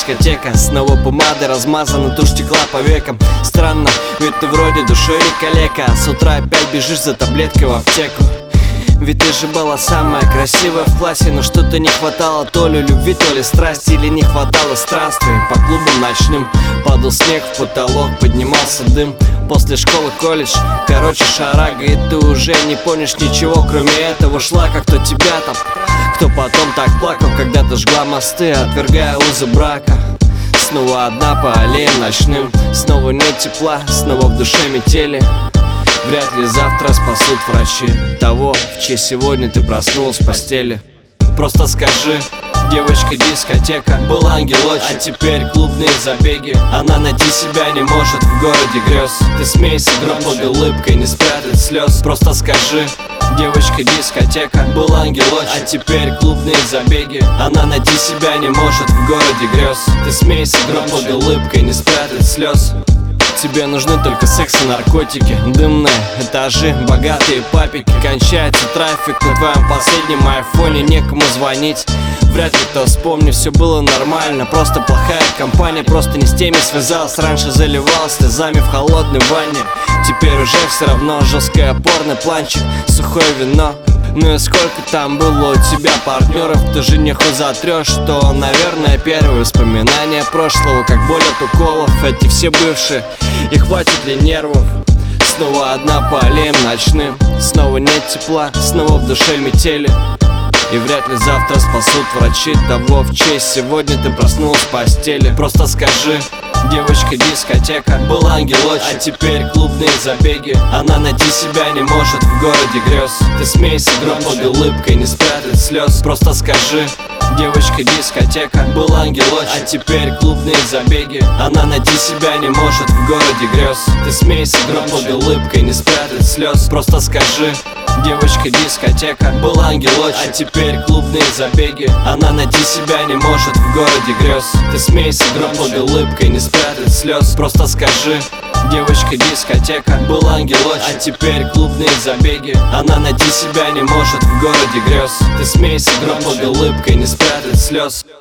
дискотека. Снова помада размазана, тушь текла по векам. Странно, ведь ты вроде душой не калека, а с утра опять бежишь за таблеткой в аптеку. Ведь ты же была самая красивая в классе, но что-то не хватало то ли любви, то ли страсти, или не хватало странствий по клубам ночным. Падал снег в потолок, поднимался дым. После школы колледж, короче шарага, и ты уже не помнишь ничего, кроме этого. Шла как-то тебя там, кто потом так плакал, когда ты жгла мосты, отвергая узы брака. Снова одна по аллеям ночным, снова нет тепла, снова в душе метели. Вряд ли завтра спасут врачи того, в чьей сегодня ты проснулась в постели. Просто скажи, девочка дискотека, был ангелочек, а теперь клубные забеги. Она найти себя не может в городе грез. Ты смейся, гром под улыбкой, не спрятать слез. Просто скажи, девочка дискотека, был ангелочек, а теперь клубные забеги. Она найти себя не может в городе грез. Ты смейся, гром под улыбкой, не спрятать слез. Тебе нужны только секс и наркотики, дымные этажи, богатые папики. Кончается трафик на твоем последнем айфоне, некому звонить. Вряд ли кто вспомнит, все было нормально. Просто плохая компания, просто не с теми связалась. Раньше заливалась слезами в холодной ванне. Теперь уже все равно жесткое порно, планчик, сухое вино. Ну и сколько там было у тебя партнеров, ты же не хоть затрешь, что, наверное, первые воспоминания прошлого, как боль от уколов, эти все бывшие, и хватит ли нервов? Снова одна по аллеям ночным, снова нет тепла, снова в душе метели. И вряд ли завтра спасут врачи того, в честь сегодня ты проснулась в постели. Просто скажи, девочка дискотека, был ангелочек, а теперь клубные забеги. Она найти себя не может в городе грез. Ты смейся, гром под улыбкой, не спрятать слез. Просто скажи, девочка дискотека, был ангелочек, а теперь клубные забеги. Она найти себя не может в городе грез. Ты смейся, гром под улыбкой, не спрятать слез. Просто скажи, девочка дискотека, был ангелочек, а теперь клубные забеги. Она найти себя не может в городе грез. Ты смейся, гром под улыбкой, не спрятать слез. Просто скажи, девочка дискотека, был ангелочек, а теперь клубные забеги. Она найти себя не может в городе грез. Ты смейся, гром под улыбкой, не спрятать слез.